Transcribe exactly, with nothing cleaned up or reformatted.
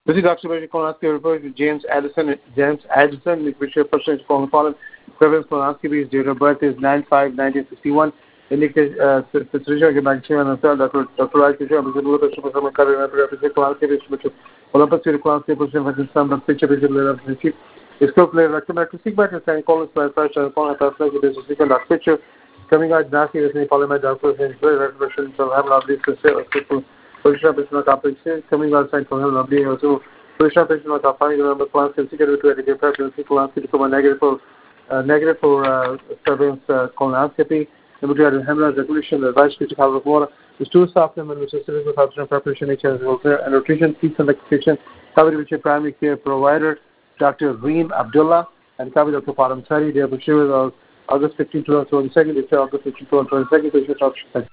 This is Doctor Colonoscopy report with James Addison. James Addison, the Bishop Person is calling Colin. Prevalence colonoscopy, his date of birth is nine five nineteen sixty-one. Indicate Patricia Gabaxian and Doctor Doctor Rice, Bishop of the Blue Bishop of the Curry, Representative Colonoscopy, Bishop Olympus, Colonoscopy, Bishop of the Sun, of Picture, Bishop of the Chief. It's called Player Rectomatic Sigma, and saying Colin Square Fresh and Colin Pathway, this is Second Doc Picture. Coming out nasty with any polymer doctors and very repression from Hamlin of these people. Position of Bishop Complex coming outside from Hamlin of the also. Position of Bishop of finding the number of plants and secret to educate preference colonoscopy to become a negative for uh, negative for uh, surveillance uh, colonoscopy. Number two, had hemorrhage regulation, the advice to cover of water. The stool supplement, which is with option preparation, H S and nutrition, seats and lactation, covered with your primary care provider, Doctor Reem Abdullah, and covered Doctor Param Sari. They have a show August fifteenth, twenty twenty-two, they say August fifteenth, twenty twenty-two, patient option.